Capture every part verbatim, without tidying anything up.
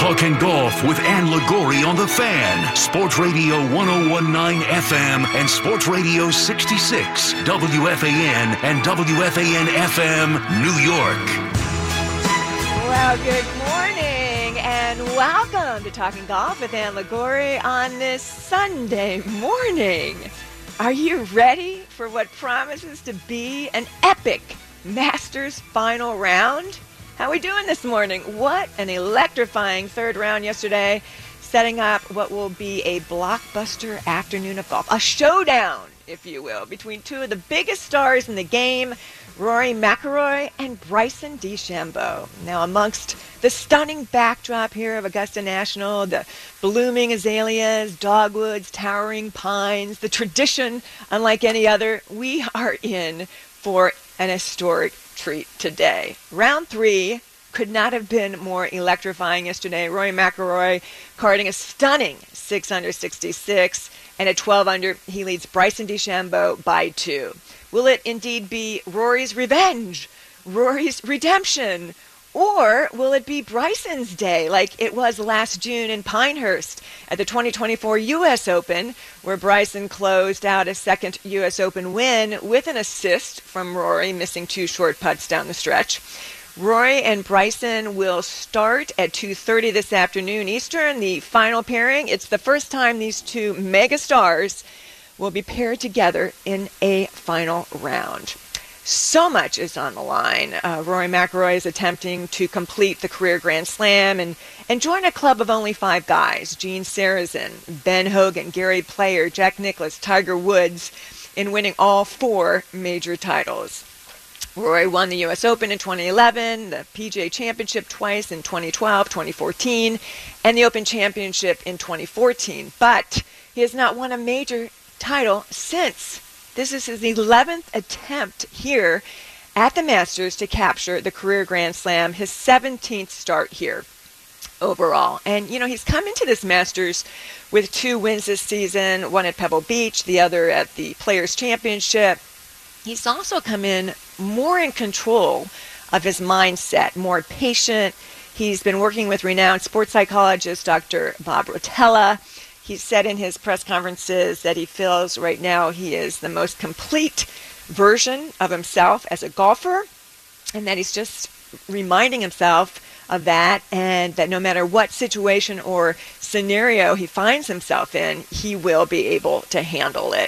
Talking Golf with Ann Liguori on The Fan. Sports Radio ten nineteen F M and Sports Radio sixty-six, W F A N and W F A N F M, New York. Well, good morning and welcome to Talking Golf with Ann Liguori on this Sunday morning. Are you ready for what promises to be an epic Masters final round? How are we doing this morning? What an electrifying third round yesterday, setting up what will be a blockbuster afternoon of golf. A showdown, if you will, between two of the biggest stars in the game, Rory McIlroy and Bryson DeChambeau. Now, amongst the stunning backdrop here of Augusta National, the blooming azaleas, dogwoods, towering pines, the tradition unlike any other, we are in for an historic treat today. Round three could not have been more electrifying yesterday. Rory McIlroy carding a stunning six under sixty-six, and at twelve under, he leads Bryson DeChambeau by two. Will it indeed be Rory's revenge, Rory's redemption, or will it be Bryson's day like it was last June in Pinehurst at the twenty twenty-four U S Open, where Bryson closed out a second U S Open win with an assist from Rory, missing two short putts down the stretch. Rory and Bryson will start at two thirty this afternoon Eastern, the final pairing. It's the first time these two mega stars will be paired together in a final round. So much is on the line. Uh, Rory McIlroy is attempting to complete the career Grand Slam and, and join a club of only five guys: Gene Sarazen, Ben Hogan, Gary Player, Jack Nicklaus, Tiger Woods, in winning all four major titles. Rory won the U S Open in twenty eleven, the P G A Championship twice in twenty twelve, twenty fourteen, and the Open Championship in twenty fourteen. But he has not won a major title since. This is his eleventh attempt here at the Masters to capture the career Grand Slam, his seventeenth start here overall. And, you know, he's come into this Masters with two wins this season, one at Pebble Beach, the other at the Players' Championship. He's also come in more in control of his mindset, more patient. He's been working with renowned sports psychologist Doctor Bob Rotella. He said in his press conferences that he feels right now he is the most complete version of himself as a golfer, and that he's just reminding himself of that, and that no matter what situation or scenario he finds himself in, he will be able to handle it.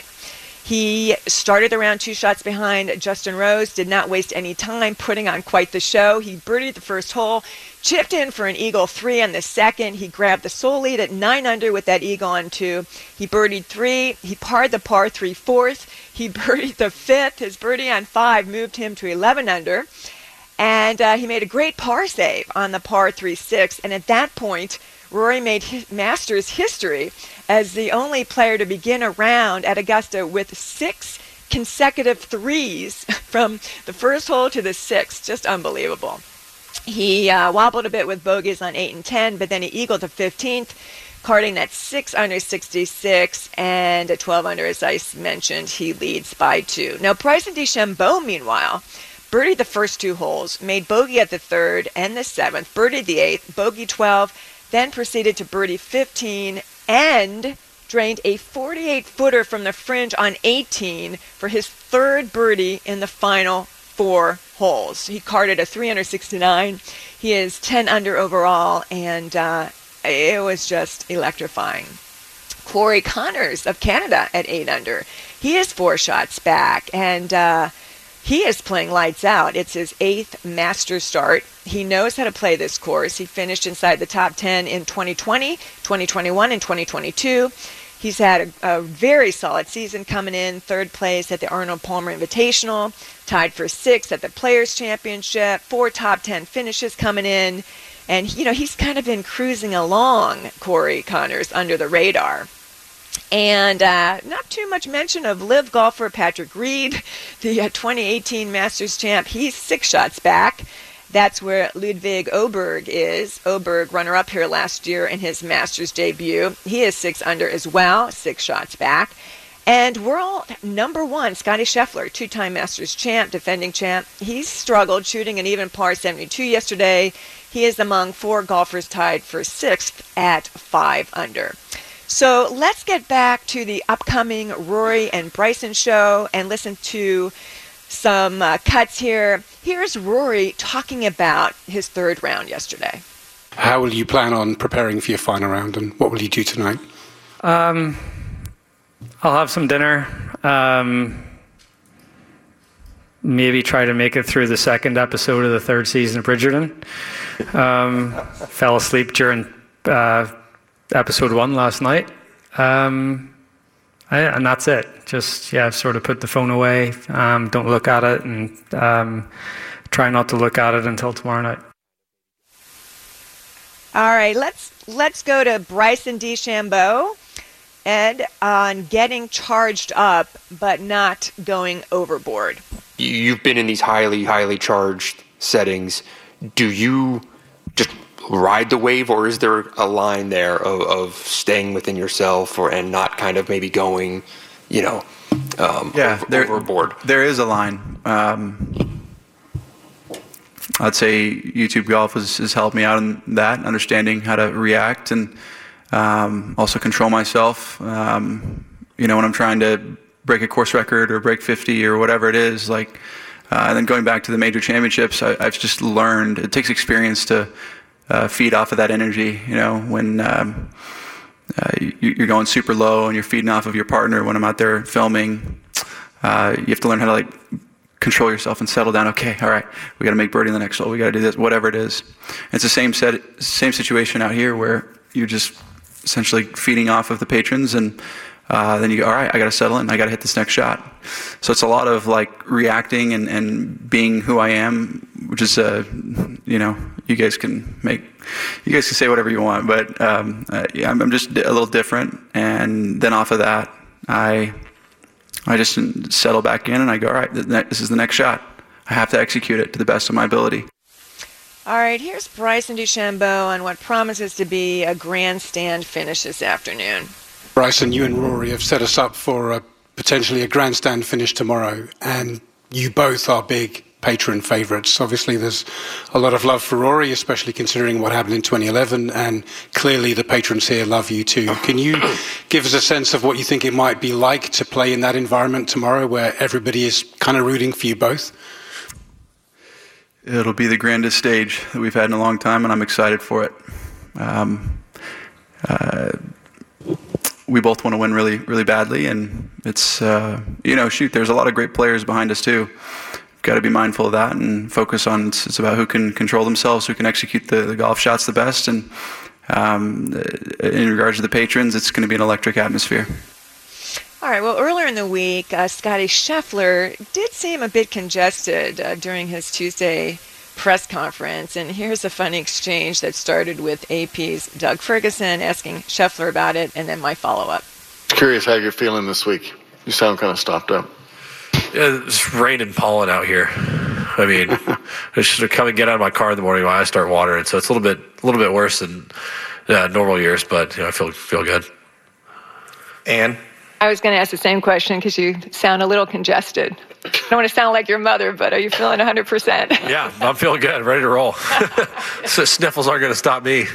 He started the round two shots behind Justin Rose, did not waste any time putting on quite the show. He birdied the first hole, chipped in for an eagle three on the second. He grabbed the sole lead at nine under with that eagle on two. He birdied three. He parred the par three fourth. He birdied the fifth. His birdie on five moved him to eleven under. And uh, he made a great par save on the par three six. And at that point, Rory made his Masters history as the only player to begin a round at Augusta with six consecutive threes from the first hole to the sixth. Just unbelievable. He uh, wobbled a bit with bogeys on eight and ten, but then he eagled the fifteenth, carding that six under sixty-six, and at twelve under, as I mentioned, he leads by two. Now, Bryson DeChambeau, meanwhile, birdied the first two holes, made bogey at the third and the seventh, birdied the eighth, bogey twelve, then proceeded to birdie fifteen, and drained a forty-eight footer from the fringe on eighteen for his third birdie in the final four holes. He carded a three under sixty-nine. He is ten under overall, and uh, it was just electrifying. Corey Connors of Canada at eight under. He is four shots back, and uh, he is playing lights out. It's his eighth Masters start. He knows how to play this course. He finished inside the top ten in twenty twenty, twenty twenty-one, and twenty twenty-two. He's had a, a very solid season coming in, third place at the Arnold Palmer Invitational, tied for sixth at the Players' Championship, four top ten finishes coming in. And, you know, he's kind of been cruising along, Corey Connors, under the radar. And uh, not too much mention of live golfer Patrick Reed, the uh, twenty eighteen Masters champ. He's six shots back. That's where Ludwig Oberg is. Oberg, runner-up here last year in his Masters debut. He is six under as well, six shots back. And world number one, Scottie Scheffler, two-time Masters champ, defending champ. He's struggled shooting an even par seventy-two yesterday. He is among four golfers tied for sixth at five under. So let's get back to the upcoming Rory and Bryson show and listen to some uh, cuts here. Here's Rory talking about his third round yesterday. How will you plan on preparing for your final round, and what will you do tonight? Um, I'll have some dinner. Um, maybe try to make it through the second episode of the third season of Bridgerton. Um, fell asleep during uh, episode one last night. Um, I, and that's it. Just, yeah, sort of put the phone away. Um, don't look at it, and um, try not to look at it until tomorrow night. All right, let's let's go to Bryson DeChambeau, Ed, on getting charged up but not going overboard. You've been in these highly, highly charged settings. Do you just ride the wave, or is there a line there of, of staying within yourself, or and not kind of maybe going, you know, um, yeah, over, there, overboard? There is a line. Um, I'd say YouTube Golf has, has helped me out in that, understanding how to react and um, also control myself. Um, you know, when I'm trying to break a course record or break fifty or whatever it is, like, uh, and then going back to the major championships, I, I've just learned, it takes experience to uh, feed off of that energy. You know, when um, uh, you, you're going super low and you're feeding off of your partner. When I'm out there filming, uh, you have to learn how to, like, control yourself and settle down. Okay, all right, we got to make birdie in the next hole. We got to do this, whatever it is. It's the same set, same situation out here where you're just essentially feeding off of the patrons, and uh, then you go, all right, I got to settle in. I got to hit this next shot. So it's a lot of like reacting and, and being who I am, which is, uh, you know, you guys can make, you guys can say whatever you want, but um, uh, yeah, I'm, I'm just a little different. And then off of that, I. I just settle back in and I go, all right, this is the next shot. I have to execute it to the best of my ability. All right, here's Bryson DeChambeau on what promises to be a grandstand finish this afternoon. Bryson, you and Rory have set us up for a, potentially a grandstand finish tomorrow, and you both are big patron favourites. Obviously, there's a lot of love for Rory, especially considering what happened in twenty eleven, and clearly the patrons here love you too. Can you give us a sense of what you think it might be like to play in that environment tomorrow where everybody is kind of rooting for you both? It'll be the grandest stage that we've had in a long time, and I'm excited for it. Um, uh, we both want to win really, really badly, and it's, uh, you know, shoot, there's a lot of great players behind us too. Got to be mindful of that and focus on, it's, it's about who can control themselves, who can execute the, the golf shots the best. And um, in regards to the patrons, it's going to be an electric atmosphere. All right, well, earlier in the week, uh, Scottie Scheffler did seem a bit congested uh, during his Tuesday press conference. And here's a funny exchange that started with A P's Doug Ferguson asking Scheffler about it, and then my follow-up. Curious how you're feeling this week. You sound kind of stopped up. Yeah, it's rain and pollen out here. I mean, I should come and get out of my car in the morning when I start watering. So it's a little bit, a little bit worse than uh, normal years, but you know, I feel feel good. Ann? I was going to ask the same question because you sound a little congested. I don't want to sound like your mother, but are you feeling one hundred percent? Yeah, I'm feeling good, ready to roll. So sniffles aren't going to stop me.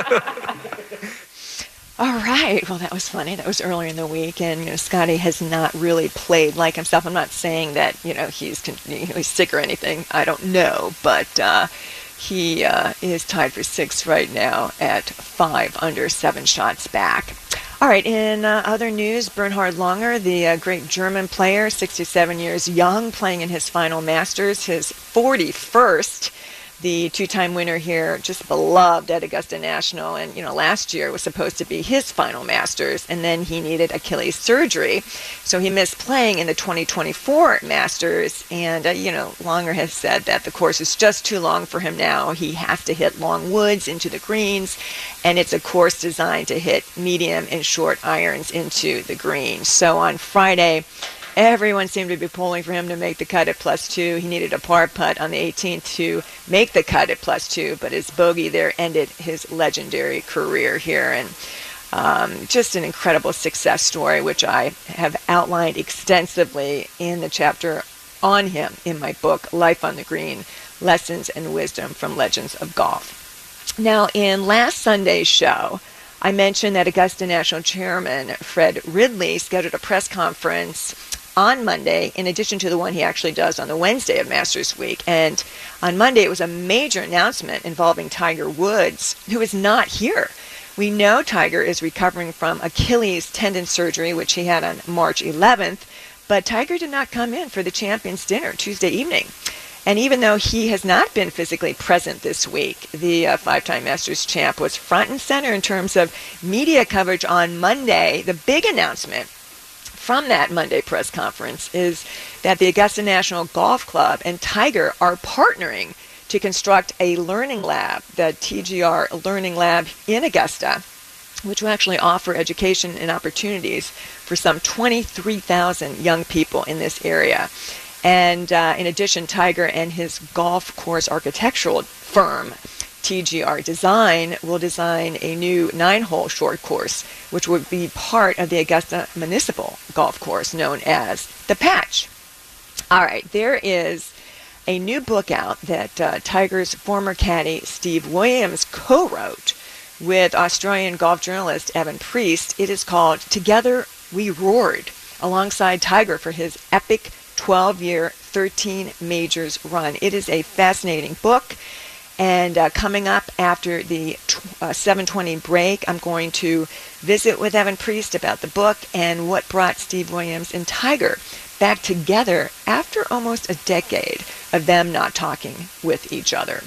All right. Well, that was funny. That was earlier in the week, and you know, Scottie has not really played like himself. I'm not saying that you know he's he's sick or anything. I don't know, but uh, he uh, is tied for sixth right now at five under, seven shots back. All right. In uh, other news, Bernhard Langer, the uh, great German player, sixty-seven years young, playing in his final Masters, his forty-first. The two-time winner here, just beloved at Augusta National, and you know last year was supposed to be his final Masters, and then he needed Achilles surgery, so he missed playing in the twenty twenty-four Masters. And uh, you know Langer has said that the course is just too long for him now. He has to hit long woods into the greens, and it's a course designed to hit medium and short irons into the greens. So on Friday, everyone seemed to be pulling for him to make the cut at plus two. He needed a par putt on the eighteenth to make the cut at plus two, but his bogey there ended his legendary career here. And Um, just an incredible success story, which I have outlined extensively in the chapter on him in my book, Life on the Green, Lessons and Wisdom from Legends of Golf. Now, in last Sunday's show, I mentioned that Augusta National Chairman Fred Ridley scheduled a press conference on Monday, in addition to the one he actually does on the Wednesday of Masters Week. And on Monday, it was a major announcement involving Tiger Woods, who is not here. We know Tiger is recovering from Achilles tendon surgery, which he had on March eleventh, but Tiger did not come in for the Champions Dinner Tuesday evening. And even though he has not been physically present this week, the uh, five-time Masters champ was front and center in terms of media coverage on Monday. The big announcement from that Monday press conference is that the Augusta National Golf Club and Tiger are partnering to construct a learning lab, the T G R Learning Lab in Augusta, which will actually offer education and opportunities for some twenty-three thousand young people in this area. And uh, in addition, Tiger and his golf course architectural firm, T G R Design, will design a new nine-hole short course, which will be part of the Augusta Municipal Golf Course known as the Patch. All right, there is a new book out that uh, Tiger's former caddy Steve Williams co-wrote with Australian golf journalist Evan Priest. It is called Together We Roared, alongside Tiger for his epic twelve-year, thirteen majors run. It is a fascinating book. And uh, coming up after the uh, seven twenty break, I'm going to visit with Evan Priest about the book and what brought Steve Williams and Tiger back together after almost a decade of them not talking with each other.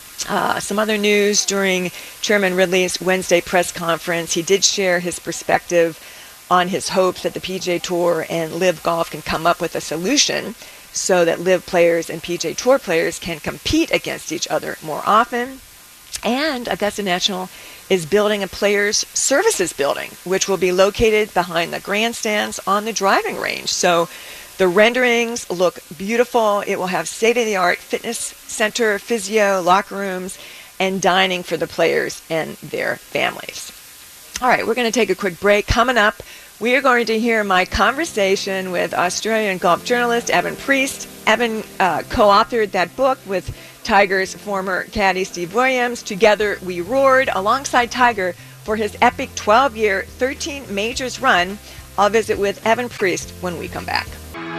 Uh, some other news during Chairman Ridley's Wednesday press conference. He did share his perspective on his hopes that the P G A Tour and LIV Golf can come up with a solution so that LIV players and P G A Tour players can compete against each other more often. And Augusta National is building a players' services building, which will be located behind the grandstands on the driving range. So the renderings look beautiful. It will have state-of-the-art fitness center, physio, locker rooms, and dining for the players and their families. All right, we're going to take a quick break. Coming up, we are going to hear my conversation with Australian golf journalist Evan Priest. Evan uh, co-authored that book with Tiger's former caddy Steve Williams. Together We Roared, alongside Tiger for his epic twelve-year, thirteen majors run. I'll visit with Evan Priest when we come back.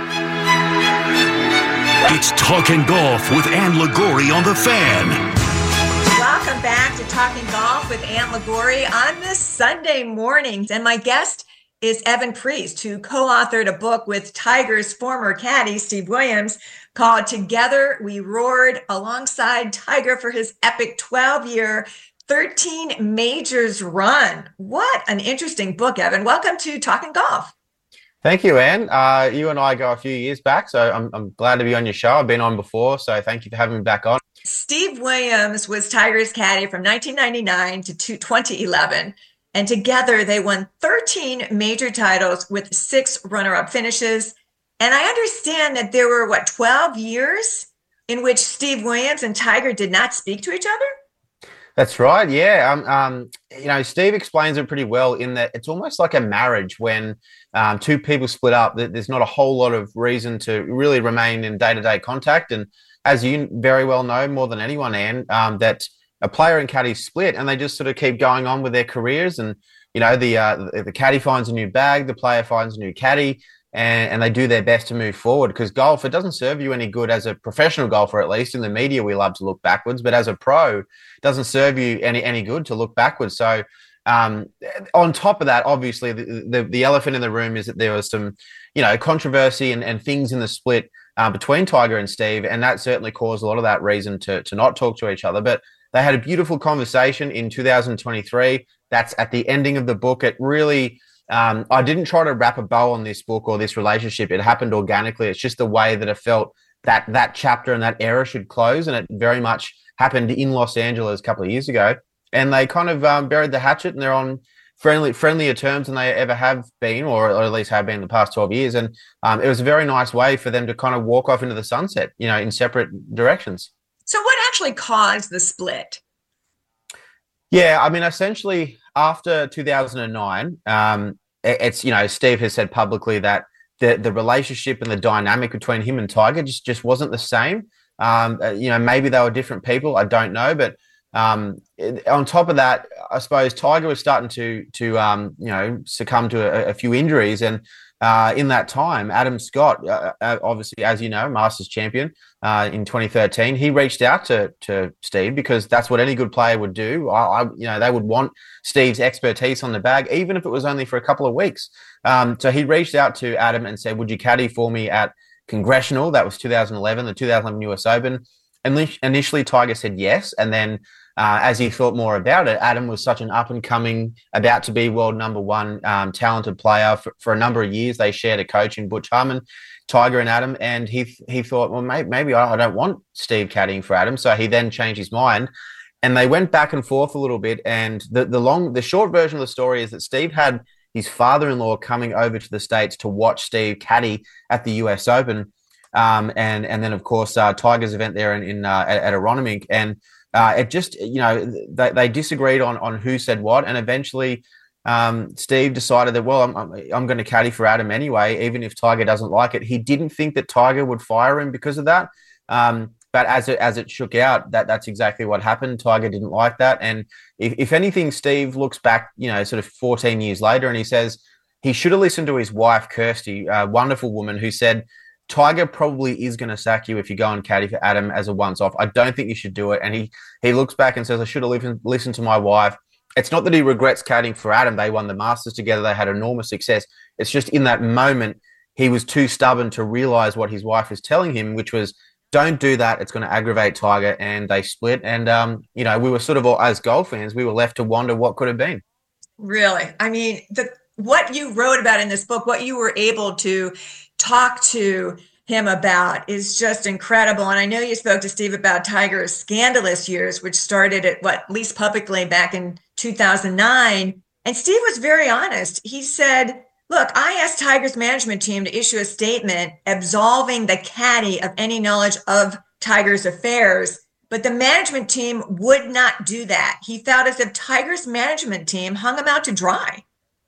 It's Talking Golf with Ann Liguori on The Fan. Welcome back to Talking Golf with Ann Liguori on this Sunday morning. And my guest is Evan Priest, who co-authored a book with Tiger's former caddy, Steve Williams, called Together We Roared, alongside Tiger for his epic twelve-year, thirteen majors run. What an interesting book, Evan. Welcome to Talking Golf. Thank you, Ann. Uh, you and I go a few years back, so I'm, I'm glad to be on your show. I've been on before, so thank you for having me back on. Steve Williams was Tiger's caddy from nineteen ninety-nine to twenty eleven, and together they won thirteen major titles with six runner-up finishes. And I understand that there were, what, twelve years in which Steve Williams and Tiger did not speak to each other? That's right, yeah. Um, um, you know, Steve explains it pretty well in that it's almost like a marriage when um, two people split up. There's not a whole lot of reason to really remain in day-to-day contact. And as you very well know, more than anyone, Ann, um, that a player and caddy split and they just sort of keep going on with their careers. And, you know, the uh, the, the caddy finds a new bag, the player finds a new caddy, and, and they do their best to move forward. Because golf, it doesn't serve you any good as a professional golfer, at least. In the media, we love to look backwards. But as a pro, it doesn't serve you any, any good to look backwards. So um, on top of that, obviously, the, the, the elephant in the room is that there was some, you know, controversy and, and things in the split Uh, between Tiger and Steve, and that certainly caused a lot of that reason to to not talk to each other. But they had a beautiful conversation in two thousand twenty-three. That's at the ending of the book. It really, um, I didn't try to wrap a bow on this book or this relationship. It happened organically. It's just the way that I felt that that chapter and that era should close, and it very much happened in Los Angeles a couple of years ago. And they kind of um, buried the hatchet, and they're on friendly, friendlier terms than they ever have been, or, or at least have been in the past twelve years. And um, it was a very nice way for them to kind of walk off into the sunset, you know, in separate directions. So what actually caused the split? Yeah, I mean, essentially after two thousand nine, um, it's, you know, Steve has said publicly that the the relationship and the dynamic between him and Tiger just just wasn't the same. Um, uh, you know, maybe they were different people. I don't know, but um, it, on top of that, I suppose Tiger was starting to to um, you know, succumb to a, a few injuries, and uh, in that time, Adam Scott, uh, obviously, as you know, Masters champion uh, in twenty thirteen, he reached out to to Steve because that's what any good player would do. I, I, you know, they would want Steve's expertise on the bag, even if it was only for a couple of weeks. Um, so he reached out to Adam and said, "Would you caddy for me at Congressional?" That was two thousand eleven, the two thousand eleven U S Open. And initially, Tiger said yes, and then uh, as he thought more about it, Adam was such an up-and-coming, about to be world number one um, talented player for, for a number of years. They shared a coach in Butch Harmon, Tiger and Adam, and he he thought, well, maybe, maybe I don't want Steve caddying for Adam. So he then changed his mind, and they went back and forth a little bit. And the the long, the short version of the story is that Steve had his father-in-law coming over to the States to watch Steve caddy at the U S Open. Um, and, and then, of course, uh, Tiger's event there in, in uh, at, at Aronimink. And uh, it just, you know, they, they disagreed on, on who said what. And eventually um, Steve decided that, well, I'm, I'm, I'm going to caddy for Adam anyway, even if Tiger doesn't like it. He didn't think that Tiger would fire him because of that. Um, but as it, as it shook out, that that's exactly what happened. Tiger didn't like that. And if, if anything, Steve looks back, you know, sort of fourteen years later, and he says he should have listened to his wife, Kirsty, a wonderful woman, who said, Tiger probably is going to sack you if you go and caddy for Adam as a once-off. I don't think you should do it. And he he looks back and says, I should have listened, listened to my wife. It's not that he regrets caddying for Adam. They won the Masters together. They had enormous success. It's just in that moment, he was too stubborn to realize what his wife was telling him, which was, don't do that. It's going to aggravate Tiger. And they split. And, um, you know, we were sort of, all, as golf fans, we were left to wonder what could have been. Really? I mean, the what you wrote about in this book, what you were able to talk to him about is just incredible. And I know you spoke to Steve about Tiger's scandalous years, which started at what, at least publicly back in two thousand nine. And Steve was very honest. He said, look, I asked Tiger's management team to issue a statement absolving the caddy of any knowledge of Tiger's affairs, but the management team would not do that. He felt as if Tiger's management team hung him out to dry.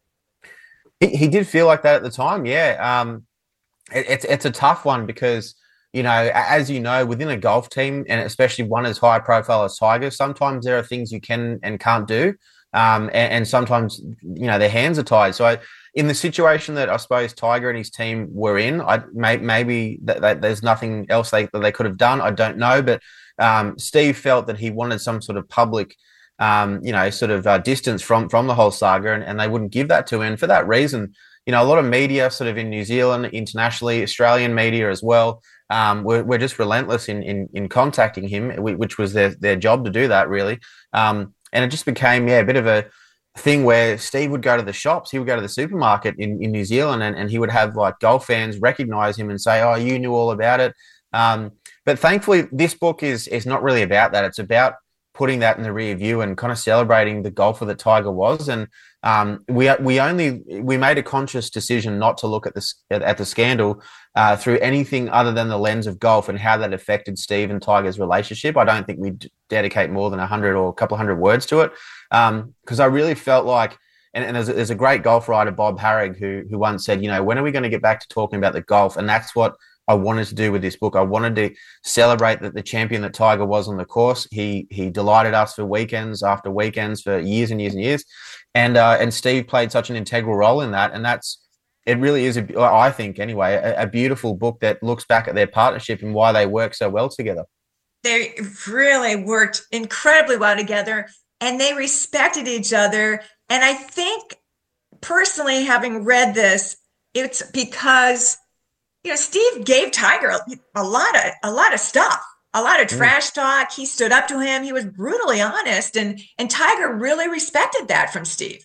He, he did feel like that at the time, yeah. Um, it, it's it's a tough one because, you know, as you know, within a golf team, and especially one as high profile as Tiger, sometimes there are things you can and can't do, um, and, and sometimes, you know, their hands are tied. So I, in the situation that I suppose Tiger and his team were in, I may, maybe that, that there's nothing else they, that they could have done. I don't know, but um, Steve felt that he wanted some sort of public, um, you know, sort of uh, distance from from the whole saga, and, and they wouldn't give that to him. And for that reason, you know, a lot of media, sort of in New Zealand, internationally, Australian media as well, um, we're, we're just relentless in in, in contacting him, which was their their job to do that, really. Um, and it just became, yeah, a bit of a thing where Steve would go to the shops, he would go to the supermarket in, in New Zealand, and, and he would have like golf fans recognize him and say, oh, you knew all about it. Um, but thankfully, this book is is not really about that. It's about putting that in the rear view and kind of celebrating the golfer that Tiger was. And um, we we only we made a conscious decision not to look at the at the scandal uh, through anything other than the lens of golf and how that affected Steve and Tiger's relationship. I don't think we'd dedicate more than a hundred or a couple of hundred words to it, because um, I really felt like, and, and there's, a, there's a great golf writer, Bob Harrig, who who once said, you know, when are we going to get back to talking about the golf? And that's what I wanted to do with this book. I wanted to celebrate that the champion that Tiger was on the course. He he delighted us for weekends after weekends for years and years and years, and uh, and Steve played such an integral role in that. And that's it. Really is, a, I think anyway, a, a beautiful book that looks back at their partnership and why they work so well together. They really worked incredibly well together, and they respected each other. And I think personally, having read this, it's because, you know, Steve gave Tiger a, a lot of a lot of stuff, a lot of trash mm. talk. He stood up to him. He was brutally honest, and and Tiger really respected that from Steve.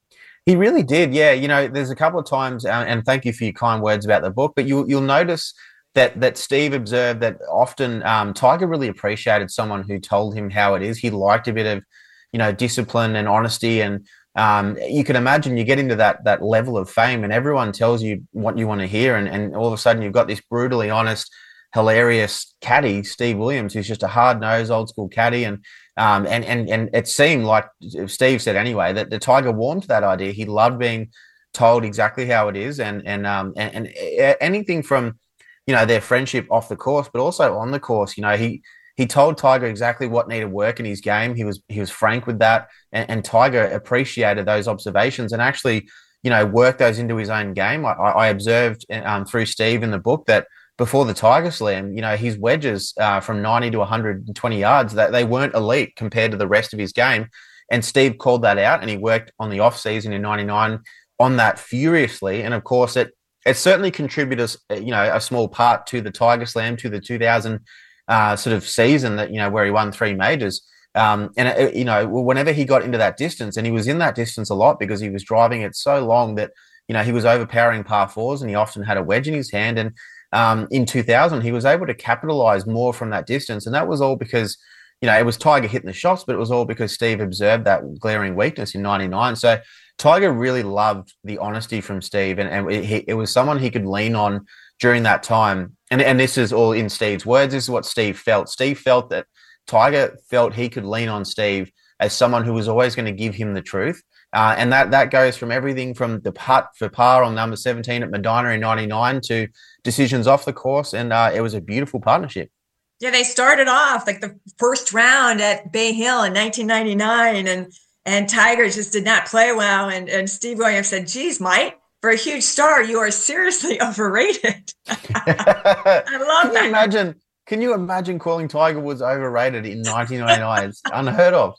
He really did, yeah. You know, there's a couple of times, uh, and thank you for your kind words about the book, but you, you'll notice that that Steve observed that often um, Tiger really appreciated someone who told him how it is. He liked a bit of, you know, discipline and honesty, and Um, you can imagine you get into that that level of fame and everyone tells you what you want to hear, and, and all of a sudden you've got this brutally honest, hilarious caddy, Steve Williams, who's just a hard-nosed, old-school caddy. And um, and and and it seemed like Steve said anyway that the Tiger warmed to that idea. He loved being told exactly how it is, and and um and, and anything from, you know, their friendship off the course, but also on the course. You know, he he told Tiger exactly what needed work in his game. He was he was frank with that, and, and Tiger appreciated those observations and actually, you know, worked those into his own game. I, I observed um, through Steve in the book that before the Tiger Slam, you know, his wedges uh, from ninety to one hundred twenty yards, that they weren't elite compared to the rest of his game. And Steve called that out, and he worked on the off season in ninety-nine on that furiously. And of course, it it certainly contributed, you know, a small part to the Tiger Slam, to the two thousand uh, sort of season that, you know, where he won three majors. Um, and, it, you know, whenever he got into that distance, and he was in that distance a lot because he was driving it so long that, you know, he was overpowering par fours, and he often had a wedge in his hand. And um, in two thousand, he was able to capitalize more from that distance. And that was all because, you know, it was Tiger hitting the shots, but it was all because Steve observed that glaring weakness in ninety-nine. So Tiger really loved the honesty from Steve, and, and it, it was someone he could lean on during that time. And, and this is all in Steve's words. This is what Steve felt. Steve felt that Tiger felt he could lean on Steve as someone who was always going to give him the truth. Uh, and that that goes from everything from the putt for par on number seventeen at Medina in ninety-nine to decisions off the course. And uh, it was a beautiful partnership. Yeah, they started off like the first round at Bay Hill in nineteen ninety-nine, and and Tiger just did not play well. And, and Steve Williams said, geez, Mike, for a huge star, you are seriously overrated. I love can that. You imagine, can you imagine calling Tiger Woods overrated in nineteen ninety-nine? It's unheard of.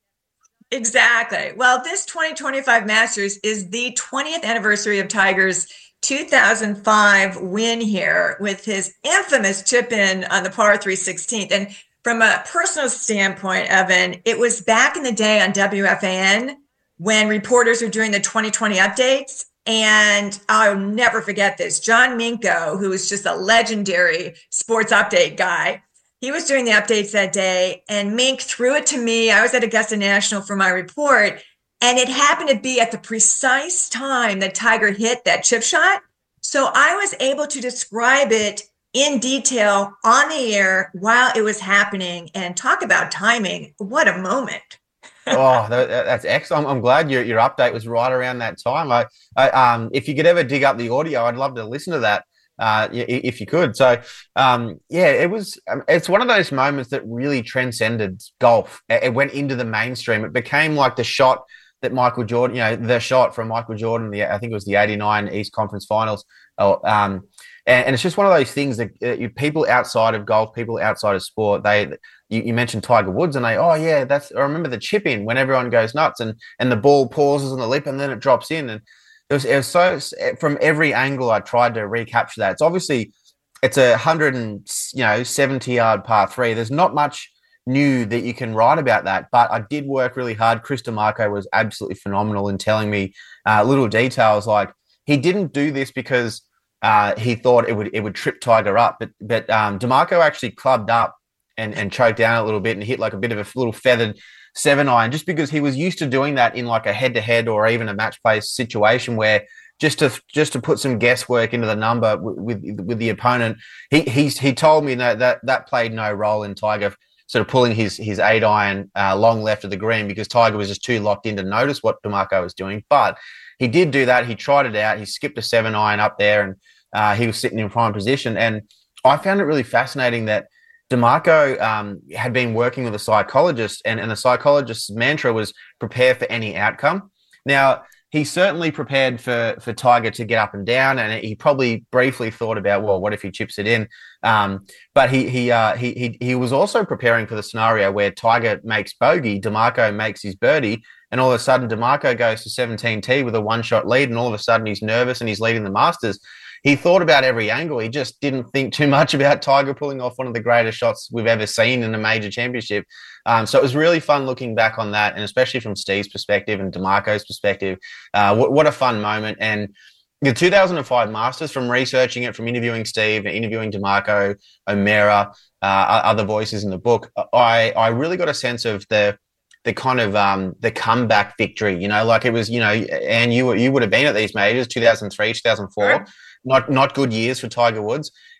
Exactly. Well, this twenty twenty-five Masters is the twentieth anniversary of Tiger's two thousand five win here with his infamous chip in on the par three sixteenth. And from a personal standpoint, Evan, it was back in the day on W F A N when reporters were doing the twenty twenty updates. And I'll never forget this. John Minko, who was just a legendary sports update guy, he was doing the updates that day, and Mink threw it to me. I was at Augusta National for my report, and it happened to be at the precise time that Tiger hit that chip shot. So I was able to describe it in detail on the air while it was happening, and talk about timing. What a moment. Oh, that, that's excellent. I'm, I'm glad your your update was right around that time. I, I, um, if you could ever dig up the audio, I'd love to listen to that. Uh, if you could. So, um, yeah, it was, um, it's one of those moments that really transcended golf. It, it went into the mainstream. It became like the shot that Michael Jordan, you know, the shot from Michael Jordan, the, I think it was the eighty-nine East Conference Finals. Oh, um, and, and it's just one of those things that uh, you, people outside of golf, people outside of sport, they, you, you mentioned Tiger Woods, and they, oh yeah, that's, I remember the chip in when everyone goes nuts, and, and the ball pauses on the lip and then it drops in. And It was, it was so, from every angle I tried to recapture that. It's obviously, it's a one hundred and, you know, seventy yard par three. There's not much new that you can write about that, but I did work really hard. Chris DeMarco was absolutely phenomenal in telling me uh, little details, like he didn't do this because uh, he thought it would it would trip Tiger up, but but um, DeMarco actually clubbed up and, and choked down a little bit and hit like a bit of a little feathered seven iron, just because he was used to doing that in like a head-to-head or even a match play situation where just to just to put some guesswork into the number with with, with the opponent. He he's, he told me that, that that played no role in Tiger sort of pulling his his eight iron uh, long left of the green, because Tiger was just too locked in to notice what DeMarco was doing. But he did do that. He tried it out. He skipped a seven iron up there, and uh, he was sitting in prime position. And I found it really fascinating that DeMarco um, had been working with a psychologist, and, and the psychologist's mantra was prepare for any outcome. Now, he certainly prepared for, for Tiger to get up and down, and he probably briefly thought about, well, what if he chips it in? Um, but he he, uh, he he he was also preparing for the scenario where Tiger makes bogey, DeMarco makes his birdie, and all of a sudden DeMarco goes to seventeen T with a one-shot lead, and all of a sudden he's nervous and he's leading the Masters. He thought about every angle. He just didn't think too much about Tiger pulling off one of the greatest shots we've ever seen in a major championship. Um, so it was really fun looking back on that, and especially from Steve's perspective and DeMarco's perspective. Uh, what, what a fun moment. And the two thousand five Masters, from researching it, from interviewing Steve, interviewing DeMarco, O'Meara, uh, other voices in the book, I, I really got a sense of the the kind of um, the comeback victory. You know, like it was, you know, and you you would have been at these majors, two thousand three, two thousand four. Sure. Not not good years for Tiger Woods.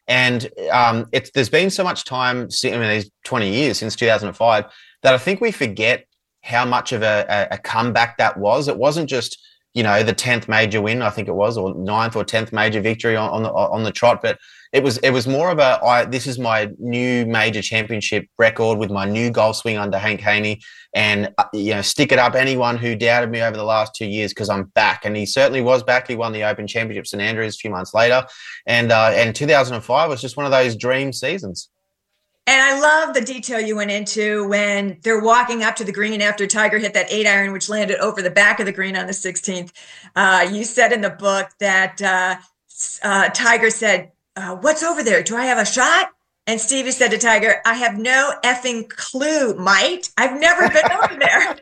And um, it's there's been so much time, I mean, these twenty years since two thousand five, that I think we forget how much of a, a, a comeback that was. It wasn't just, you know, the tenth major win, I think it was, or ninth or tenth major victory on, on the on the trot, but it was it was more of a I, this is my new major championship record with my new golf swing under Hank Haney, and uh, you know, stick it up anyone who doubted me over the last two years because I'm back. And he certainly was back. He won the Open Championship St Andrews a few months later, and uh, and two thousand five was just one of those dream seasons. And I love the detail you went into when they're walking up to the green after Tiger hit that eight iron, which landed over the back of the green on the sixteenth. Uh, you said in the book that uh, uh, Tiger said, uh, what's over there? Do I have a shot? And Stevie said to Tiger, I have no effing clue, mate. I've never been over there.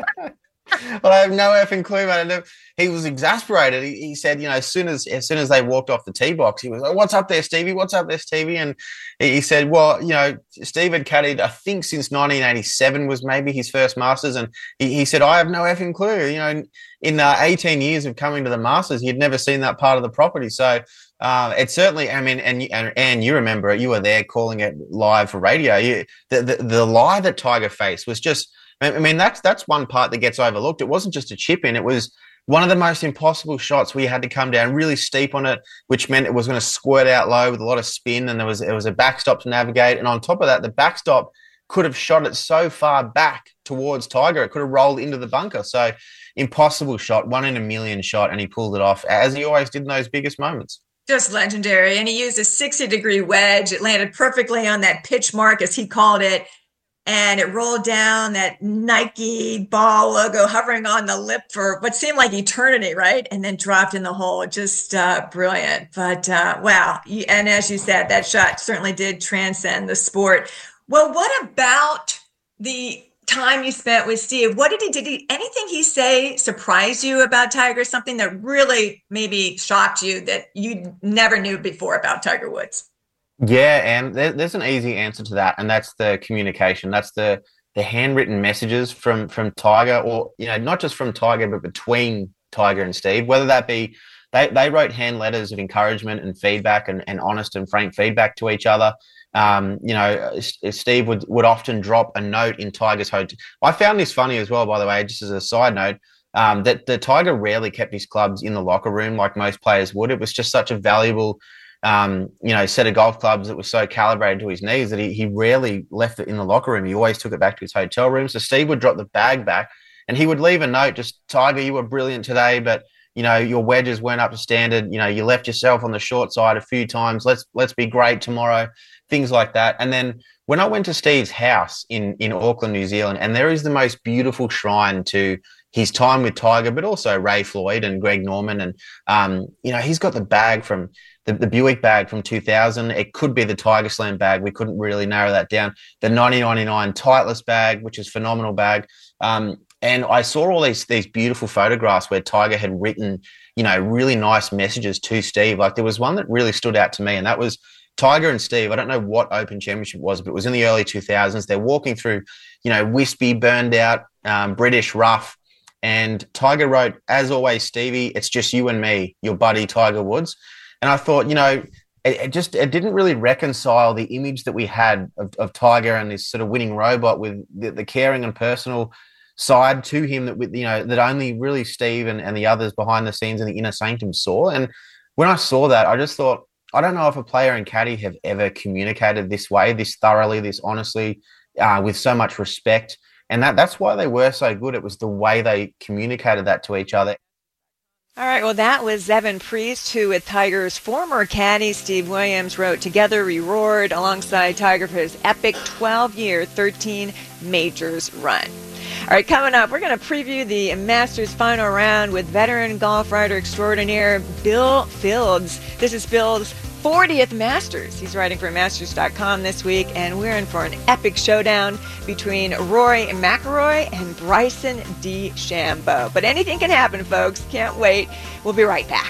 Well, I have no effing clue, man. He was exasperated. He, he said, you know, as soon as as soon as they walked off the tee box, he was like, "What's up there, Stevie? What's up there, Stevie?" And he said, "Well, you know, Steve had caddied, I think, since nineteen eighty-seven was maybe his first Masters, and he, he said, I have no effing clue. You know, in, in uh, eighteen years of coming to the Masters, he'd never seen that part of the property. So uh, it's certainly, I mean, and and and you remember it, you were there calling it live for radio. You, the, the the lie that Tiger faced was just." I mean, that's that's one part that gets overlooked. It wasn't just a chip in. It was one of the most impossible shots where you had to come down really steep on it, which meant it was going to squirt out low with a lot of spin, and there was, it was a backstop to navigate. And on top of that, the backstop could have shot it so far back towards Tiger, it could have rolled into the bunker. So impossible shot, one in a million shot, and he pulled it off, as he always did in those biggest moments. Just legendary. And he used a sixty-degree wedge. It landed perfectly on that pitch mark, as he called it. And it rolled down, that Nike ball logo hovering on the lip for what seemed like eternity, right? And then dropped in the hole. Just uh, brilliant. But uh, wow. And as you said, that shot certainly did transcend the sport. Well, what about the time you spent with Steve? What did he, did he, anything he say surprise you about Tiger? Something that really maybe shocked you that you never knew before about Tiger Woods? Yeah, and there, there's an easy answer to that, and that's the communication. That's the the handwritten messages from from Tiger, or you know, not just from Tiger, but between Tiger and Steve. Whether that be they they wrote hand letters of encouragement and feedback, and, and honest and frank feedback to each other. Um, you know, Steve would would often drop a note in Tiger's hotel. I found this funny as well, by the way, just as a side note. Um, that the Tiger rarely kept his clubs in the locker room like most players would. It was just such a valuable Um, you know, set of golf clubs that was so calibrated to his knees that he, he rarely left it in the locker room. He always took it back to his hotel room. So Steve would drop the bag back and he would leave a note, just, Tiger, you were brilliant today, but, you know, your wedges weren't up to standard. You know, you left yourself on the short side a few times. Let's let's be great tomorrow, things like that. And then when I went to Steve's house in, in Auckland, New Zealand, and there is the most beautiful shrine to his time with Tiger, but also Ray Floyd and Greg Norman. And, um, you know, he's got the bag from the, the Buick bag from two thousand. It could be the Tiger Slam bag. We couldn't really narrow that down. The nineteen ninety-nine Titleist bag, which is a phenomenal bag. Um, and I saw all these, these beautiful photographs where Tiger had written, you know, really nice messages to Steve. Like there was one that really stood out to me, and that was Tiger and Steve. I don't know what Open Championship was, but it was in the early two thousands. They're walking through, you know, wispy, burned out, um, British rough. And Tiger wrote, as always, Stevie, it's just you and me, your buddy Tiger Woods. And I thought, you know, it, it just it didn't really reconcile the image that we had of, of Tiger and this sort of winning robot with the, the caring and personal side to him that, with you know, that only really Steve and, and the others behind the scenes in the inner sanctum saw. And when I saw that, I just thought, I don't know if a player and caddy have ever communicated this way, this thoroughly, this honestly, uh, with so much respect. And that that's why they were so good. It was the way they communicated that to each other. All right, well, that was Evan Priest, who with Tiger's former caddy, Steve Williams, wrote Together We Roared alongside Tiger for his epic twelve-year, thirteen majors run. All right, coming up, we're going to preview the Masters final round with veteran golf writer extraordinaire Bill Fields. This is Bill's fortieth Masters. He's writing for Masters dot com this week, and we're in for an epic showdown between Rory McIlroy and Bryson DeChambeau. But anything can happen, folks. Can't wait. We'll be right back.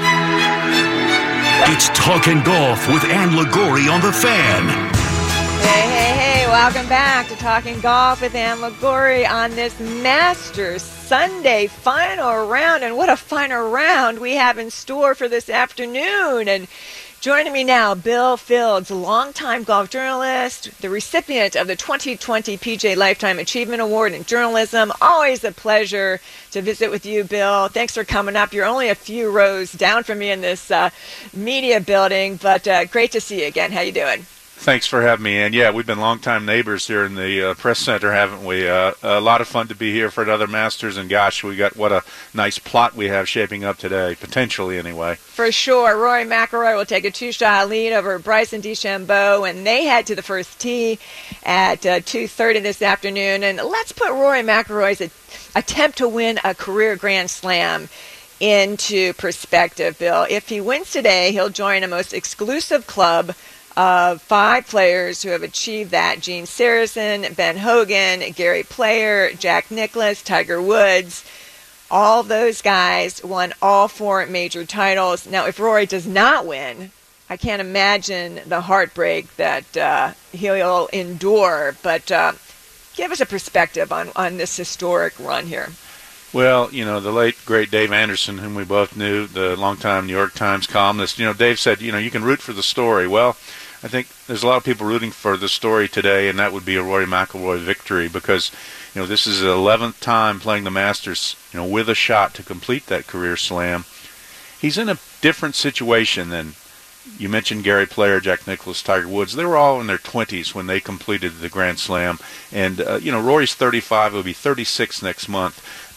It's Talkin' Golf with Ann Liguori on The Fan. Hey, hey, hey, welcome back to Talking Golf with Ann Liguori on this Masters Sunday final round. And what a final round we have in store for this afternoon. And Joining me now, Bill Fields, longtime golf journalist, the recipient of the twenty twenty P G A Lifetime Achievement Award in Journalism. Always a pleasure to visit with you, Bill. Thanks for coming up. You're only a few rows down from me in this uh, media building, but uh, great to see you again. How you doing? Thanks for having me. And yeah, we've been longtime neighbors here in the uh, press center, haven't we? Uh, a lot of fun to be here for another Masters. And gosh, we got what a nice plot we have shaping up today, potentially anyway. For sure. Rory McIlroy will take a two-shot lead over Bryson DeChambeau, and they head to the first tee at uh, two thirty this afternoon. And let's put Rory McIlroy's a- attempt to win a career Grand Slam into perspective, Bill. If he wins today, he'll join a most exclusive club of five players who have achieved that. Gene Sarazen, Ben Hogan, Gary Player, Jack Nicklaus, Tiger Woods. All those guys won all four major titles. Now, if Rory does not win, I can't imagine the heartbreak that uh, he'll endure. But uh, give us a perspective on, on this historic run here. Well, you know, the late, great Dave Anderson, whom we both knew, the longtime New York Times columnist, you know, Dave said, you know, you can root for the story. Well, I think there's a lot of people rooting for the story today, and that would be a Rory McIlroy victory because, you know, this is the eleventh time playing the Masters, you know, with a shot to complete that career slam. He's in a different situation than, you mentioned Gary Player, Jack Nicklaus, Tiger Woods. They were all in their twenties when they completed the Grand Slam. And, uh, you know, Rory's thirty-five, he'll be thirty-six next month.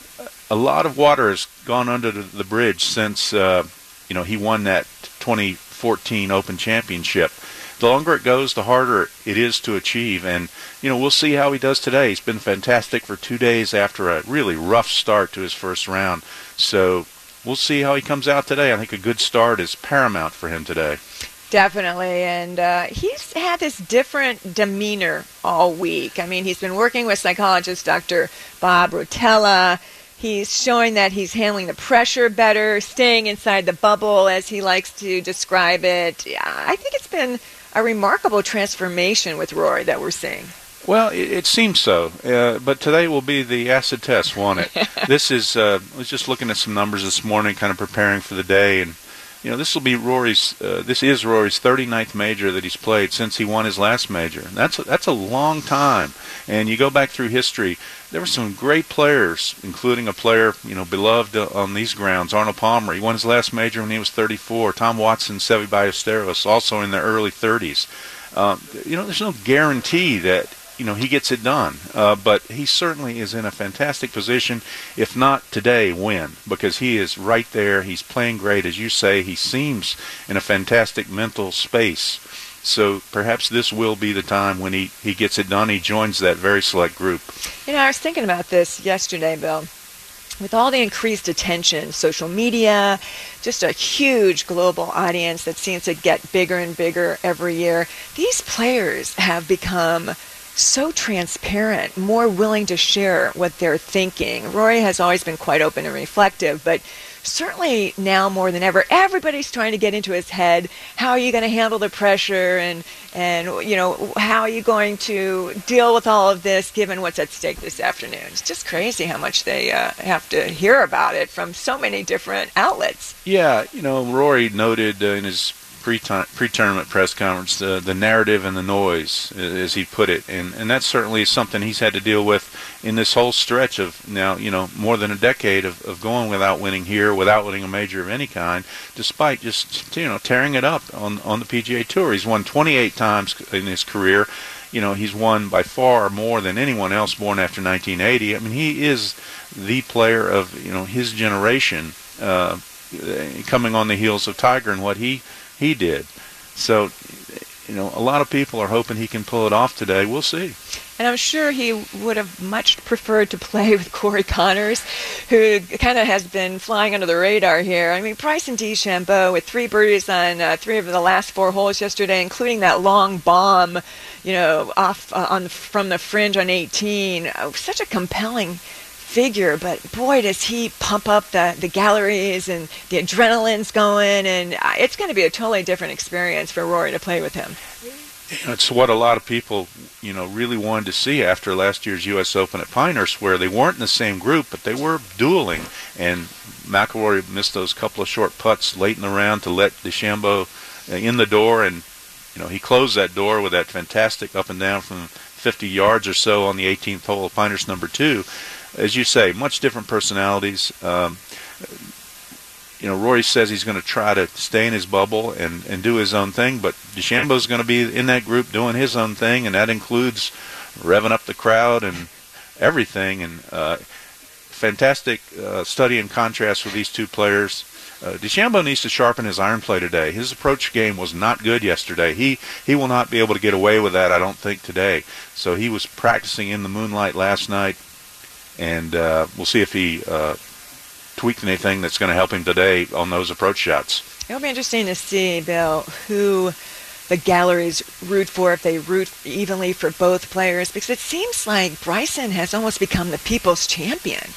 A lot of water has gone under the bridge since, uh, you know, he won that twenty fourteen Open Championship. The longer it goes, the harder it is to achieve. And, you know, we'll see how he does today. He's been fantastic for two days after a really rough start to his first round. So we'll see how he comes out today. I think a good start is paramount for him today. Definitely, and uh, he's had this different demeanor all week. I mean, he's been working with psychologist Doctor Bob Rotella. He's showing that he's handling the pressure better, staying inside the bubble, as he likes to describe it. I think it's been a remarkable transformation with Rory that we're seeing. Well, it, it seems so, uh, but today will be the acid test, won't it? This is, uh, I was just looking at some numbers this morning, kind of preparing for the day, and you know, this will be Rory's. Uh, this is Rory's thirty-ninth major that he's played since he won his last major. That's a, that's a long time. And you go back through history, there were some great players, including a player you know beloved uh, on these grounds, Arnold Palmer. He won his last major when he was thirty-four. Tom Watson, Seve Ballesteros, also in their early thirties. Uh, you know, there's no guarantee that you know he gets it done, uh, but he certainly is in a fantastic position. If not today, when? Because he is right there. He's playing great, as you say. He seems in a fantastic mental space. So perhaps this will be the time when he, he gets it done. He joins that very select group. You know, I was thinking about this yesterday, Bill. With all the increased attention, social media, just a huge global audience that seems to get bigger and bigger every year, these players have become so transparent, more willing to share what they're thinking. Rory has always been quite open and reflective, but certainly now more than ever, everybody's trying to get into his head. How are you going to handle the pressure, and and you know how are you going to deal with all of this given what's at stake this afternoon? It's just crazy how much they uh, have to hear about it from so many different outlets. Yeah, you know, Rory noted uh, in his pre-tournament press conference, the, the narrative and the noise, as he put it. And, and that certainly is something he's had to deal with in this whole stretch of now, you know, more than a decade of, of going without winning here, without winning a major of any kind, despite just, you know, tearing it up on, on the P G A Tour. He's won twenty-eight times in his career. You know, he's won by far more than anyone else born after nineteen eighty. I mean, he is the player of, you know, his generation, uh, coming on the heels of Tiger and what he He did. So, you know, a lot of people are hoping he can pull it off today. We'll see. And I'm sure he would have much preferred to play with Corey Connors, who kind of has been flying under the radar here. I mean, Bryson DeChambeau with three birdies on uh, three of the last four holes yesterday, including that long bomb, you know, off uh, on the, from the fringe on eighteen. Oh, such a compelling figure, but boy, does he pump up the, the galleries, and the adrenaline's going, and it's going to be a totally different experience for Rory to play with him. It's what a lot of people, you know, really wanted to see after last year's U S Open at Pinehurst, where they weren't in the same group, but they were dueling, and McIlroy missed those couple of short putts late in the round to let DeChambeau in the door, and you know he closed that door with that fantastic up and down from fifty yards or so on the eighteenth hole of Pinehurst number two. As you say, much different personalities. Um, you know, Rory says he's going to try to stay in his bubble and, and do his own thing, but DeChambeau's going to be in that group doing his own thing, and that includes revving up the crowd and everything. And uh, fantastic uh, study and contrast with these two players. Uh, DeChambeau needs to sharpen his iron play today. His approach game was not good yesterday. He he will not be able to get away with that, I don't think, today. So he was practicing in the moonlight last night, and uh, we'll see if he uh, tweaked anything that's going to help him today on those approach shots. It'll be interesting to see, Bill, who the galleries root for, if they root evenly for both players, because it seems like Bryson has almost become the people's champion.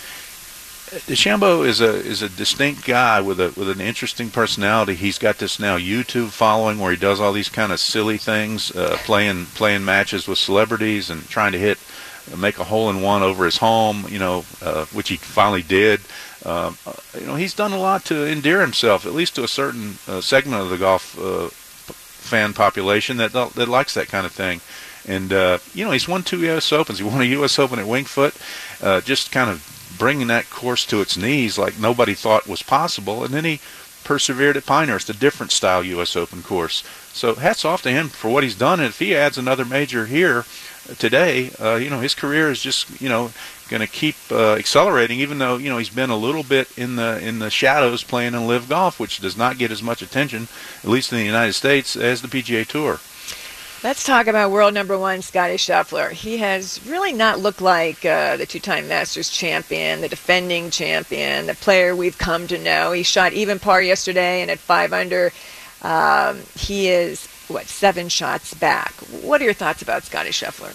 DeChambeau is a is a distinct guy with a with an interesting personality. He's got this now YouTube following where he does all these kind of silly things, uh, playing playing matches with celebrities and trying to hit, make a hole in one over his home. You know, uh, which he finally did. Um, you know, he's done a lot to endear himself, at least to a certain uh, segment of the golf uh, fan population that that likes that kind of thing. And uh, you know, he's won two U S Opens. He won a U S Open at Winged Foot, uh, just kind of bringing that course to its knees like nobody thought was possible. And then he persevered at Pinehurst, a different style U S Open course. So hats off to him for what he's done. And if he adds another major here today, uh, you know, his career is just, you know, going to keep uh, accelerating, even though, you know, he's been a little bit in the in the shadows playing in Live Golf, which does not get as much attention, at least in the United States, as the P G A Tour. Let's talk about world number one, Scottie Scheffler. He has really not looked like uh, the two-time Masters champion, the defending champion, the player we've come to know. He shot even par yesterday, and at five under, um, he is, what, seven shots back. What are your thoughts about Scottie Scheffler?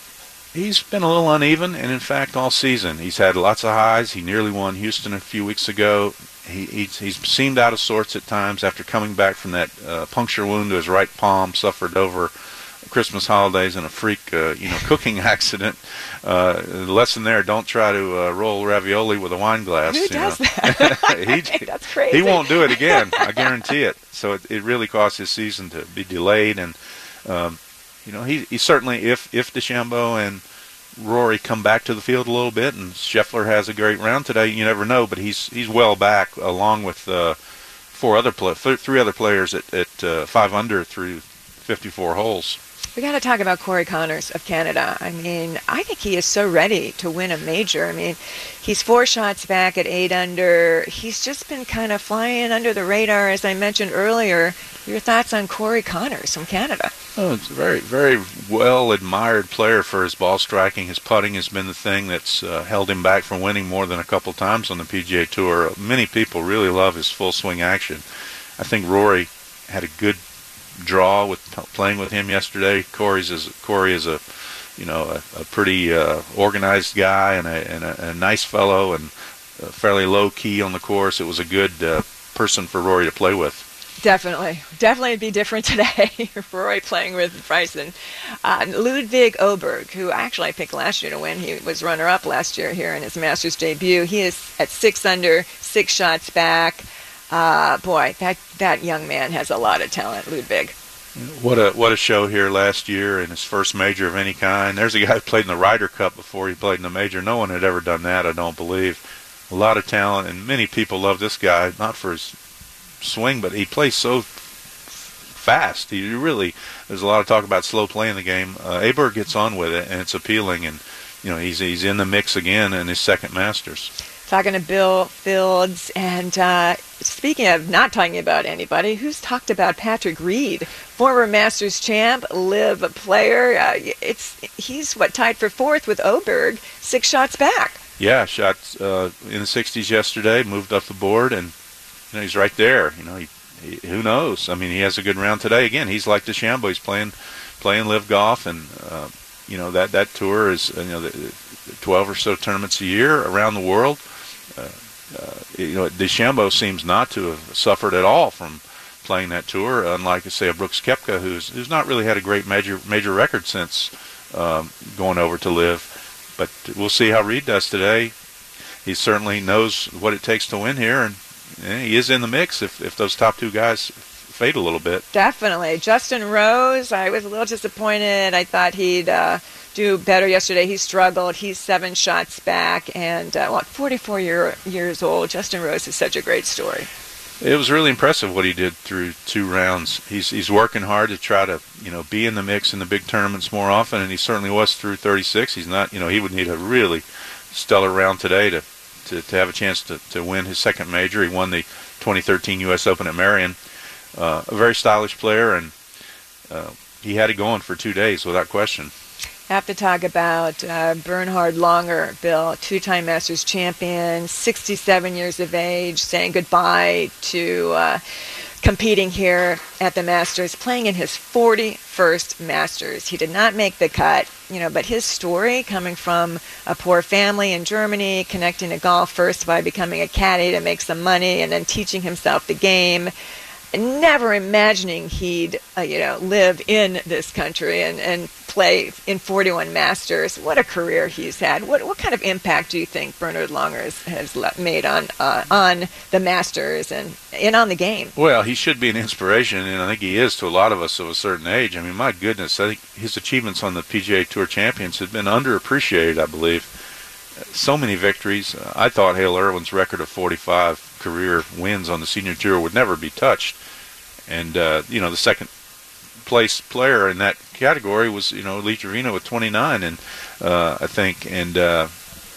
He's been a little uneven, and in fact, all season. He's had lots of highs. He nearly won Houston a few weeks ago. He, he's, he's seemed out of sorts at times after coming back from that uh, puncture wound to his right palm, suffered over Christmas holidays in a freak, uh, you know, cooking accident. Uh, the lesson there: don't try to uh, roll ravioli with a wine glass. Who you does know. that? he, That's crazy. He won't do it again. I guarantee it. So it, it really caused his season to be delayed, and um, you know, he, he certainly, if if DeChambeau and Rory come back to the field a little bit, and Scheffler has a great round today, you never know. But he's he's well back, along with uh, four other play, th- three other players at at uh, five under through fifty-four holes. We got to talk about Corey Connors of Canada. I mean, I think he is so ready to win a major. I mean, he's four shots back at eight under. He's just been kind of flying under the radar, as I mentioned earlier. Your thoughts on Corey Connors from Canada? Oh, it's a very, very well-admired player for his ball striking. His putting has been the thing that's uh, held him back from winning more than a couple times on the P G A Tour. Many people really love his full swing action. I think Rory had a good draw with playing with him yesterday. Corey's is Corey is a, you know, a, a pretty uh, organized guy and, a, and a, a nice fellow, and uh, fairly low key on the course. It was a good uh, person for Rory to play with. Definitely. Definitely be different today. Rory playing with Bryson. Uh, Ludwig Oberg, who actually I picked last year to win. He was runner-up last year here in his Masters debut. He is at six under, six shots back. Uh, boy, that, that young man has a lot of talent, Ludwig. What a what a show here last year in his first major of any kind. There's a guy who played in the Ryder Cup before he played in the major. No one had ever done that, I don't believe. A lot of talent, and many people love this guy, not for his swing, but he plays so fast. He really, there's a lot of talk about slow play in the game. Uh, Aberg gets on with it, and it's appealing, and you know he's he's in the mix again in his second Masters. Talking to Bill Fields, and uh, speaking of not talking about anybody, who's talked about Patrick Reed, former Masters champ, live player. Uh, it's he's what tied for fourth with Oberg, six shots back. Yeah, shot uh, in the sixties yesterday, moved up the board, and you know he's right there. You know, he, he who knows? I mean, he has a good round today. Again, he's like DeChambeau. He's playing playing Live Golf, and uh, you know that that tour is you know the, twelve or so tournaments a year around the world. Uh, uh, you know, DeChambeau seems not to have suffered at all from playing that tour, unlike, say, a Brooks Koepka, who's who's not really had a great major major record since um, going over to Live. But we'll see how Reed does today. He certainly knows what it takes to win here, and eh, he is in the mix if if those top two guys fade a little bit. Definitely. Justin Rose, I was a little disappointed. I thought he'd uh, do better yesterday. He struggled. He's seven shots back, and uh, what, forty-four year, years old. Justin Rose is such a great story. It was really impressive what he did through two rounds. He's he's working hard to try to, you know, be in the mix in the big tournaments more often, and he certainly was through thirty-six. He's not, you know, he would need a really stellar round today to, to, to have a chance to, to win his second major. He won the twenty thirteen U S Open at Marion. Uh, a very stylish player, and uh, he had it going for two days without question. Have to talk about uh, Bernhard Langer, Bill, two-time Masters champion, sixty-seven years of age, saying goodbye to uh, competing here at the Masters, playing in his forty-first Masters. He did not make the cut, you know, but his story, coming from a poor family in Germany, connecting to golf first by becoming a caddy to make some money, and then teaching himself the game, never imagining he'd, uh, you know, live in this country and, and play in forty-one Masters. What a career he's had. What what kind of impact do you think Bernhard Langer has, has made on uh, on the Masters and, and on the game? Well, he should be an inspiration, and I think he is to a lot of us of a certain age. I mean, my goodness, I think his achievements on the P G A Tour Champions have been underappreciated, I believe. So many victories. Uh, I thought Hale Irwin's record of forty-five career wins on the senior tour would never be touched. And, uh, you know, the second place player in that category was, you know, Lee Trevino with twenty-nine, and uh, I think. And uh,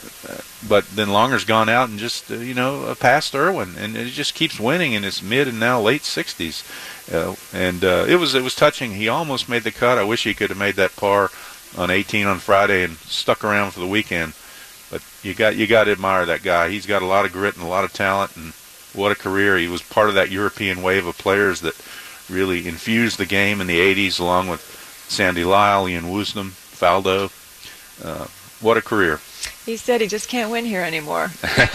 but then Langer's gone out and just, uh, you know, passed Irwin, and it just keeps winning in his mid and now late sixties. Uh, and uh, it was it was touching. He almost made the cut. I wish he could have made that par on eighteen on Friday and stuck around for the weekend. But you got you got to admire that guy. He's got a lot of grit and a lot of talent, and what a career. He was part of that European wave of players that really infused the game in the eighties, along with Sandy Lyle, Ian Woosnam, Faldo. Uh, what a career. He said he just can't win here anymore.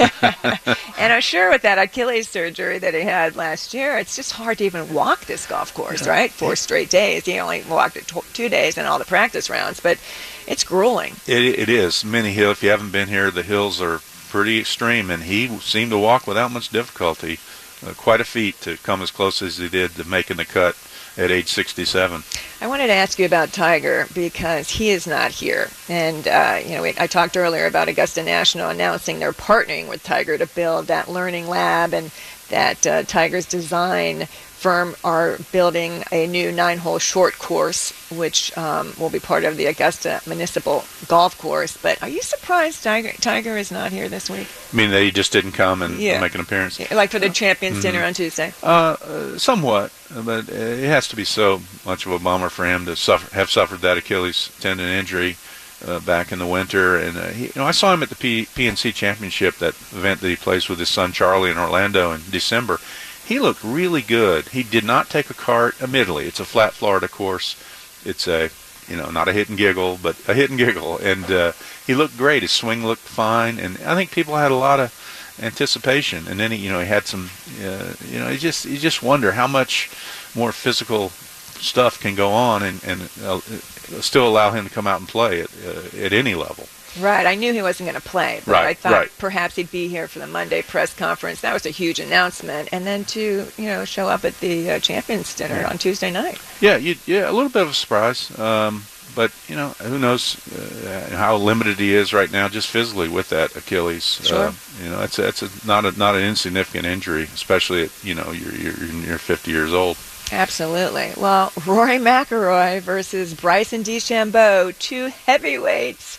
And I'm sure with that Achilles surgery that he had last year, it's just hard to even walk this golf course, right? Four straight days. He only walked it t- two days in all the practice rounds, but it's grueling. It, it is. Many Hill, if you haven't been here, the hills are pretty extreme, and he seemed to walk without much difficulty. Uh, quite a feat to come as close as he did to making the cut at age sixty-seven. I wanted to ask you about Tiger because he is not here. And, uh, you know, we, I talked earlier about Augusta National announcing they're partnering with Tiger to build that learning lab, and that uh, Tiger's design firm are building a new nine-hole short course, which um, will be part of the Augusta Municipal Golf Course. But are you surprised Tiger, Tiger is not here this week? I mean, that he just didn't come and yeah. make an appearance? Yeah, like for the Champions mm-hmm. dinner on Tuesday? Uh, uh, somewhat, but it has to be so much of a bummer for him to suffer, have suffered that Achilles tendon injury uh, back in the winter. And uh, he, you know, I saw him at the P- PNC Championship, that event that he plays with his son Charlie in Orlando in December. He looked really good. He did not take a cart, admittedly. It's a flat Florida course. It's a, you know, not a hit and giggle, but a hit and giggle. And uh, he looked great. His swing looked fine. And I think people had a lot of anticipation. And then, he, you know, he had some, uh, you know, you just, you just wonder how much more physical stuff can go on and, and uh, still allow him to come out and play at, uh, at any level. Right. I knew he wasn't going to play, but right, I thought right. perhaps he'd be here for the Monday press conference. That was a huge announcement. And then to, you know, show up at the uh, Champions Dinner yeah. on Tuesday night. Yeah, you, yeah, a little bit of a surprise. Um, but, you know, who knows uh, how limited he is right now just physically with that Achilles. Sure. Uh, you know, it's, it's a, not, a, not an insignificant injury, especially at, you know, you're, you're, you're fifty years old. Absolutely. Well, Rory McIlroy versus Bryson DeChambeau, two heavyweights.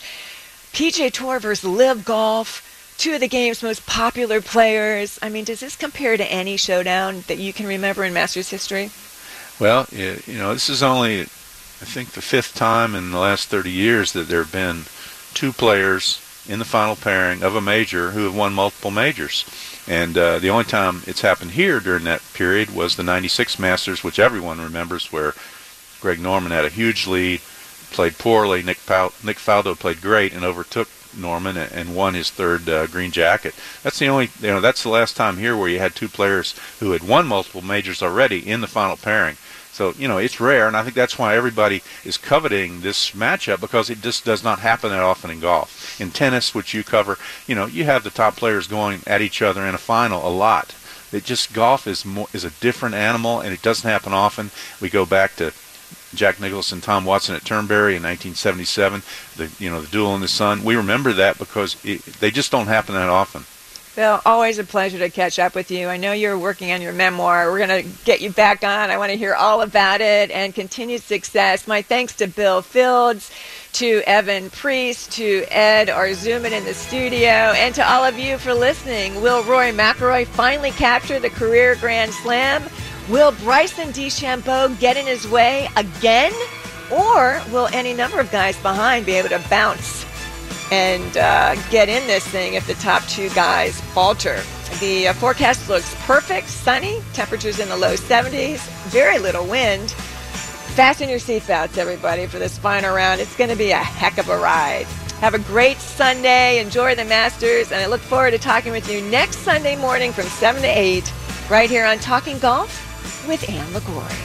P G A Tour versus Live Golf, two of the game's most popular players. I mean, does this compare to any showdown that you can remember in Masters history? Well, you know, this is only, I think, the fifth time in the last thirty years that there have been two players in the final pairing of a major who have won multiple majors. And uh, the only time it's happened here during that period was the ninety-six Masters, which everyone remembers, where Greg Norman had a huge lead, played poorly. Nick, Pal- Nick Faldo played great and overtook Norman and, and won his third uh, green jacket. That's the only, you know, that's the last time here where you had two players who had won multiple majors already in the final pairing. So, you know, it's rare, and I think that's why everybody is coveting this matchup, because it just does not happen that often in golf. In tennis, which you cover, you know, you have the top players going at each other in a final a lot. It just golf is more, is a different animal, and it doesn't happen often. We go back to Jack Nicklaus and Tom Watson at Turnberry in nineteen seventy-seven. The you know the duel in the sun. We remember that because it, they just don't happen that often. Bill, always a pleasure to catch up with you. I know you're working on your memoir. We're going to get you back on. I want to hear all about it and continued success. My thanks to Bill Fields, to Evan Priest, to Ed Arzuman in the studio, and to all of you for listening. Will Rory McIlroy finally capture the career Grand Slam? Will Bryson DeChambeau get in his way again? Or will any number of guys behind be able to bounce and uh, get in this thing if the top two guys falter? The uh, forecast looks perfect, sunny, temperatures in the low seventies, very little wind. Fasten your seatbelts, everybody, for this final round. It's going to be a heck of a ride. Have a great Sunday. Enjoy the Masters, and I look forward to talking with you next Sunday morning from seven to eight right here on Talking Golf with Ann Liguori.